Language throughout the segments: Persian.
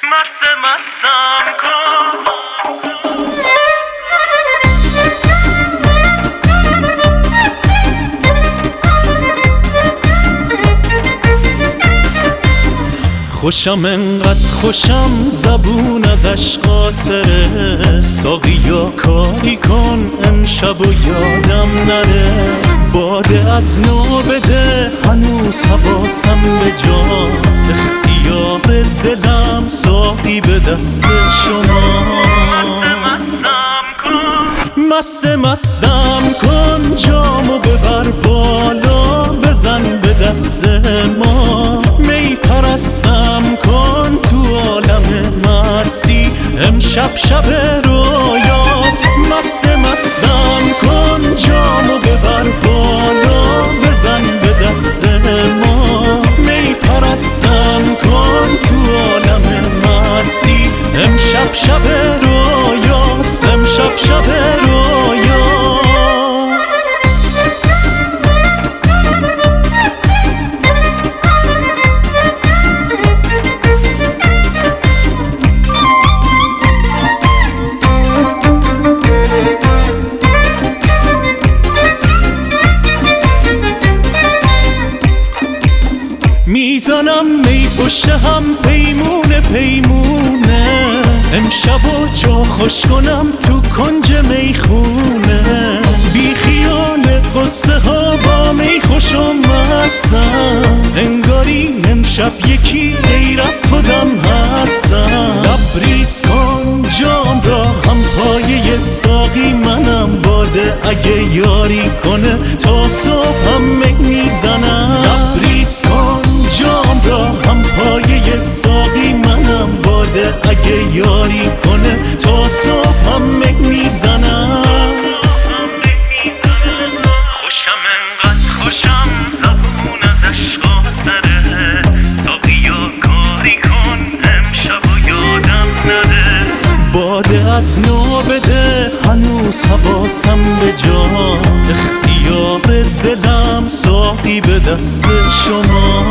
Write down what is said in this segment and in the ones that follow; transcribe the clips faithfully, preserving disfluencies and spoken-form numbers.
مست مستم کن. خوشم انقدر خوشم زبون ازش قاصره، ساقیا کاری کن امشب و یادم نره. باده از نو بده هنوز حواسم به جاست، اختیار دلم ساقی به دست شما. مست مستم کن جامو ببر بالا، بزن به دست ما. می پرستم کن تو عالم مستی، امشب شب رویاست. مست مستم کن جامو ببر بالا، بزن به دست ما. می پرستم کن تو عالم مستی، امشب شب رویاست. امشب شب رویاست. میزنم می پشت هم پیمونه پیمونه، امشب و جا خوش کنم تو کنج میخونه. بی خیال قصه ها با می خوش و مستم، انگاری امشب یکی غیر از خودم هستم. لبریز کن جام را هم پایه ساقی منم، باده اگه یاری کنه تا صبح هم می میزنم. لبریز کن جام را هم پایه ساقی منم، باده اگه یاری کنه تا صبح هم می میزنم. خوشم انقدر خوشم زبون ازش قاصره، ساقیا کاری کن امشب و یادم نره. باده از نو بده هنوز حواسم به جاست، اختیار دلم ساقی به دست شما.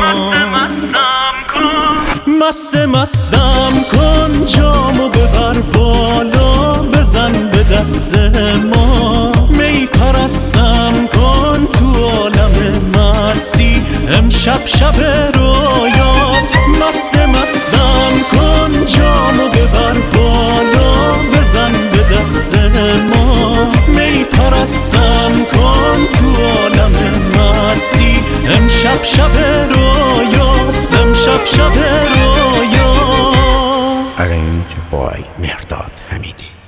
مست مستم کن جامو ببر بالا، بزن به دست ما. می پرستم کن تو عالم مستی، امشب شب رویاست. مست مستم کن جامو ببر بالا، بزن به دست ما. می پرستم کن تو عالم مستی، امشب شب رویاست. امشب شب رویاست. Arranged by Mehrdad Hamidi.